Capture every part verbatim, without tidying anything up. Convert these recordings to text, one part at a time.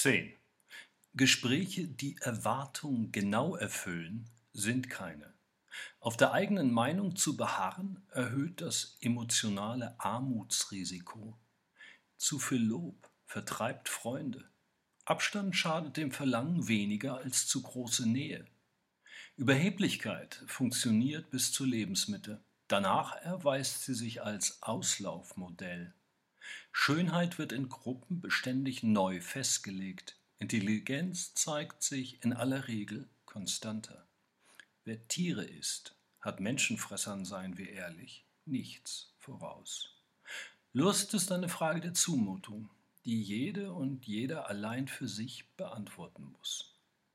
zehn. Gespräche, die Erwartungen genau erfüllen, sind keine. Auf der eigenen Meinung zu beharren, erhöht das emotionale Armutsrisiko. Zu viel Lob vertreibt Freunde. Abstand schadet dem Verlangen weniger als zu große Nähe. Überheblichkeit funktioniert bis zur Lebensmitte. Danach erweist sie sich als Auslaufmodell. Schönheit wird in Gruppen beständig neu festgelegt. Intelligenz zeigt sich in aller Regel konstanter. Wer Tiere isst, hat Menschenfressern, seien wir ehrlich, nichts voraus. Lust ist eine Frage der Zumutung, die jede und jeder allein für sich beantworten muss.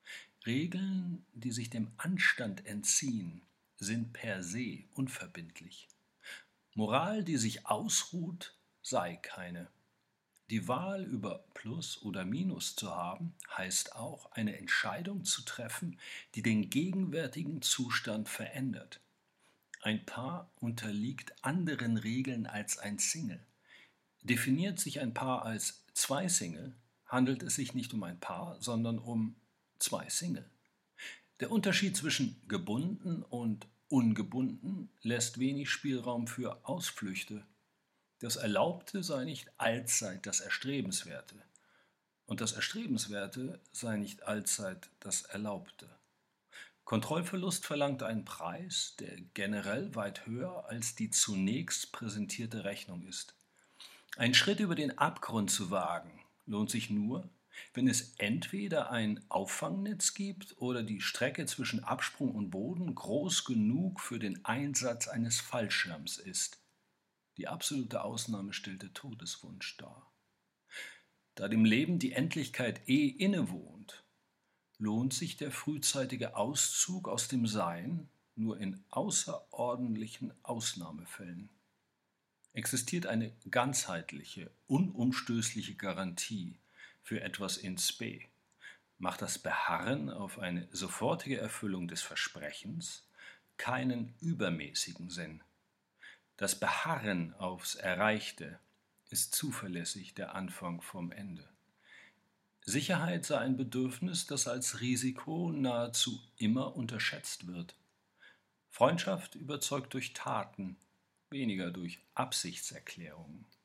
Regeln, die sich dem Anstand entziehen, sind per se unverbindlich. Moral, die sich ausruht, sei keine. Die Wahl über Plus oder Minus zu haben, heißt auch, eine Entscheidung zu treffen, die den gegenwärtigen Zustand verändert. Ein Paar unterliegt anderen Regeln als ein Single. Definiert sich ein Paar als zwei Single, handelt es sich nicht um ein Paar, sondern um zwei Single. Der Unterschied zwischen gebunden und ungebunden lässt wenig Spielraum für Ausflüchte. Das Erlaubte sei nicht allzeit das Erstrebenswerte und das Erstrebenswerte sei nicht allzeit das Erlaubte. Kontrollverlust verlangt einen Preis, der generell weit höher als die zunächst präsentierte Rechnung ist. Ein Schritt über den Abgrund zu wagen, lohnt sich nur, wenn es entweder ein Auffangnetz gibt oder die Strecke zwischen Absprung und Boden groß genug für den Einsatz eines Fallschirms ist. Die absolute Ausnahme stellt der Todeswunsch dar. Da dem Leben die Endlichkeit eh innewohnt, lohnt sich der frühzeitige Auszug aus dem Sein nur in außerordentlichen Ausnahmefällen. Existiert eine ganzheitliche, unumstößliche Garantie für etwas in spe, macht das Beharren auf eine sofortige Erfüllung des Versprechens keinen übermäßigen Sinn. Das Beharren aufs Erreichte ist zuverlässig der Anfang vom Ende. Sicherheit sei ein Bedürfnis, das als Risiko nahezu immer unterschätzt wird. Freundschaft überzeugt durch Taten, weniger durch Absichtserklärungen.